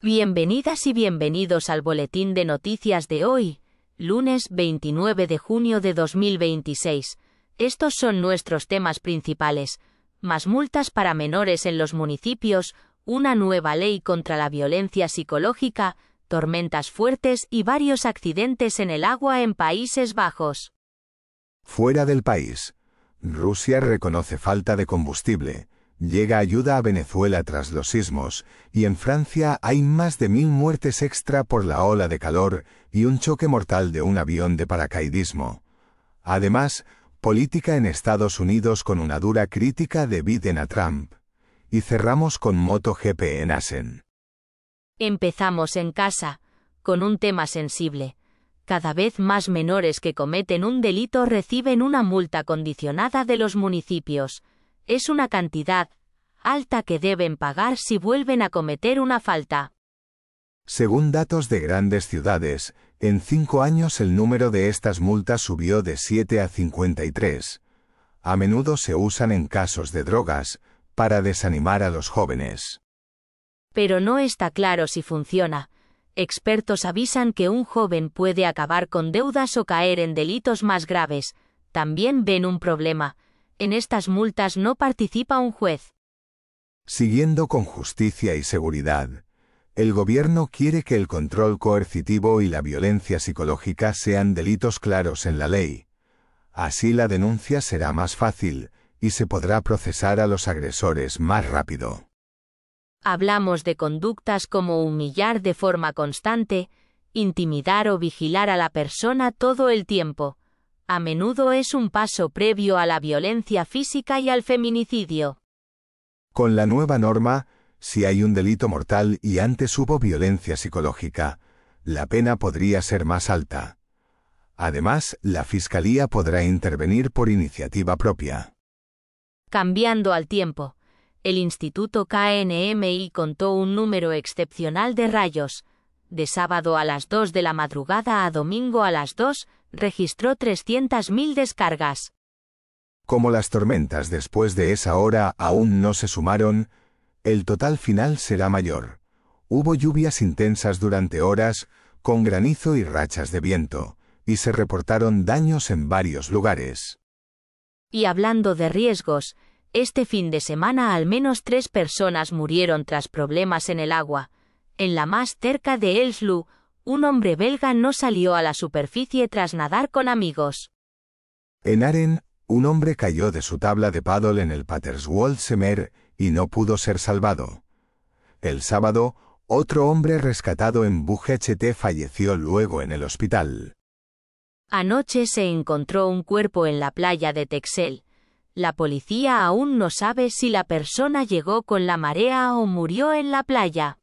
Bienvenidas y bienvenidos al boletín de noticias de hoy, lunes 29 de junio de 2026. Estos son nuestros temas principales: más multas para menores en los municipios, una nueva ley contra la violencia psicológica, tormentas fuertes y varios accidentes en el agua en Países Bajos. Fuera del país. Rusia reconoce falta de combustible. Llega ayuda a Venezuela tras los sismos, y en Francia hay más de 1000 muertes extra por la ola de calor y un choque mortal de un avión de paracaidismo. Además, política en Estados Unidos con una dura crítica de Biden a Trump. Y cerramos con MotoGP en Assen. Empezamos en casa, con un tema sensible. Cada vez más menores que cometen un delito reciben una multa condicionada de los municipios. Es una cantidad alta que deben pagar si vuelven a cometer una falta. Según datos de grandes ciudades, en 5 años el número de estas multas subió de 7 a 53. A menudo se usan en casos de drogas, para desanimar a los jóvenes. Pero no está claro si funciona. Expertos avisan que un joven puede acabar con deudas o caer en delitos más graves. También ven un problema: en estas multas no participa un juez. Siguiendo con justicia y seguridad, el gobierno quiere que el control coercitivo y la violencia psicológica sean delitos claros en la ley. Así la denuncia será más fácil, y se podrá procesar a los agresores más rápido. Hablamos de conductas como humillar de forma constante, intimidar o vigilar a la persona todo el tiempo. A menudo es un paso previo a la violencia física y al feminicidio. Con la nueva norma, si hay un delito mortal y antes hubo violencia psicológica, la pena podría ser más alta. Además, la Fiscalía podrá intervenir por iniciativa propia. Cambiando al tiempo, el Instituto KNMI contó un número excepcional de rayos. De sábado a las 2 de la madrugada a domingo a las 2, registró 300.000 descargas. Como las tormentas después de esa hora aún no se sumaron, el total final será mayor. Hubo lluvias intensas durante horas, con granizo y rachas de viento, y se reportaron daños en varios lugares. Y hablando de riesgos, este fin de semana al menos 3 personas murieron tras problemas en el agua. En la más cerca de Elslu, un hombre belga no salió a la superficie tras nadar con amigos. En Aren, un hombre cayó de su tabla de paddle en el Paterswold-Semer y no pudo ser salvado. El sábado, otro hombre rescatado en Bucht falleció luego en el hospital. Anoche se encontró un cuerpo en la playa de Texel. La policía aún no sabe si la persona llegó con la marea o murió en la playa.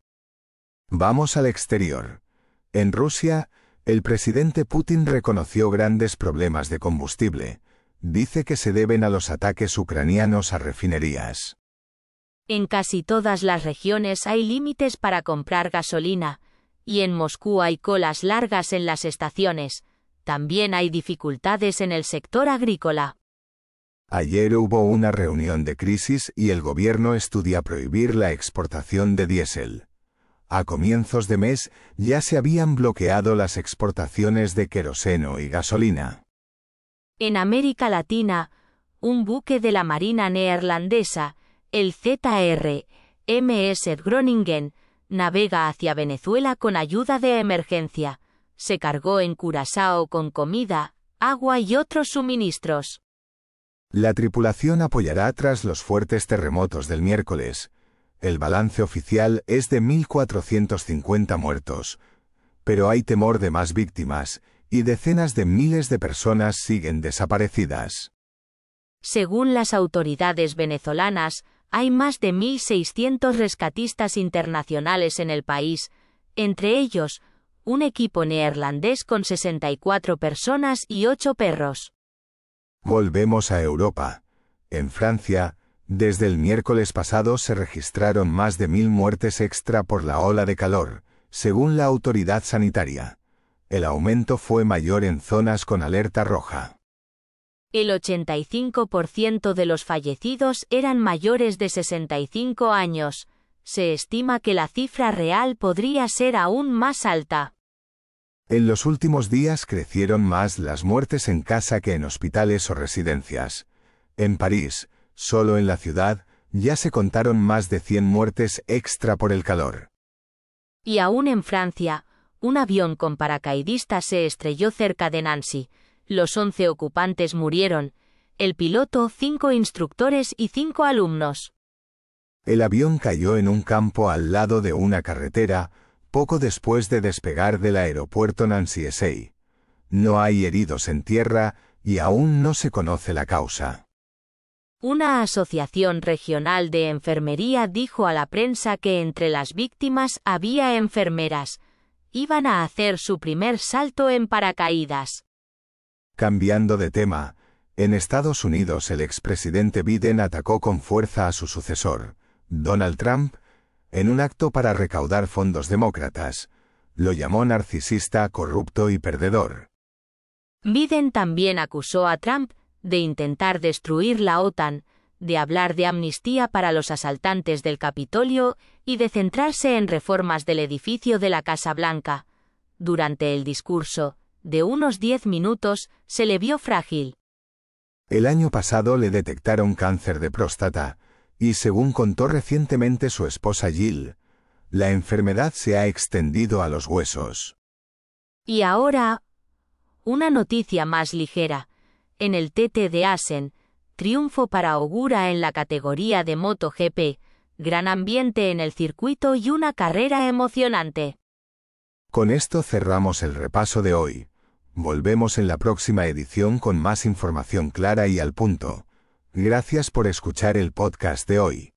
Vamos al exterior. En Rusia, el presidente Putin reconoció grandes problemas de combustible. Dice que se deben a los ataques ucranianos a refinerías. En casi todas las regiones hay límites para comprar gasolina, y en Moscú hay colas largas en las estaciones. También hay dificultades en el sector agrícola. Ayer hubo una reunión de crisis y el gobierno estudia prohibir la exportación de diésel. A comienzos de mes ya se habían bloqueado las exportaciones de queroseno y gasolina. En América Latina, un buque de la Marina neerlandesa, el ZR MS Groningen, navega hacia Venezuela con ayuda de emergencia. Se cargó en Curazao con comida, agua y otros suministros. La tripulación apoyará tras los fuertes terremotos del miércoles. El balance oficial es de 1.450 muertos. Pero hay temor de más víctimas, y decenas de miles de personas siguen desaparecidas. Según las autoridades venezolanas, hay más de 1.600 rescatistas internacionales en el país, entre ellos, un equipo neerlandés con 64 personas y 8 perros. Volvemos a Europa. En Francia, desde el miércoles pasado se registraron más de 1000 muertes extra por la ola de calor, según la autoridad sanitaria. El aumento fue mayor en zonas con alerta roja. El 85% de los fallecidos eran mayores de 65 años. Se estima que la cifra real podría ser aún más alta. En los últimos días crecieron más las muertes en casa que en hospitales o residencias. En París, solo en la ciudad, ya se contaron más de 100 muertes extra por el calor. Y aún en Francia, un avión con paracaidistas se estrelló cerca de Nancy. Los 11 ocupantes murieron, el piloto, 5 instructores y 5 alumnos. El avión cayó en un campo al lado de una carretera, poco después de despegar del aeropuerto Nancy-Essey. No hay heridos en tierra y aún no se conoce la causa. Una asociación regional de enfermería dijo a la prensa que entre las víctimas había enfermeras. Iban a hacer su primer salto en paracaídas. Cambiando de tema, en Estados Unidos el expresidente Biden atacó con fuerza a su sucesor, Donald Trump, en un acto para recaudar fondos demócratas. Lo llamó narcisista, corrupto y perdedor. Biden también acusó a Trump de intentar destruir la OTAN, de hablar de amnistía para los asaltantes del Capitolio y de centrarse en reformas del edificio de la Casa Blanca. Durante el discurso, de unos 10 minutos, se le vio frágil. El año pasado le detectaron cáncer de próstata, y según contó recientemente su esposa Jill, la enfermedad se ha extendido a los huesos. Y ahora, una noticia más ligera. En el TT de Assen, triunfo para Ogura en la categoría de MotoGP, gran ambiente en el circuito y una carrera emocionante. Con esto cerramos el repaso de hoy. Volvemos en la próxima edición con más información clara y al punto. Gracias por escuchar el podcast de hoy.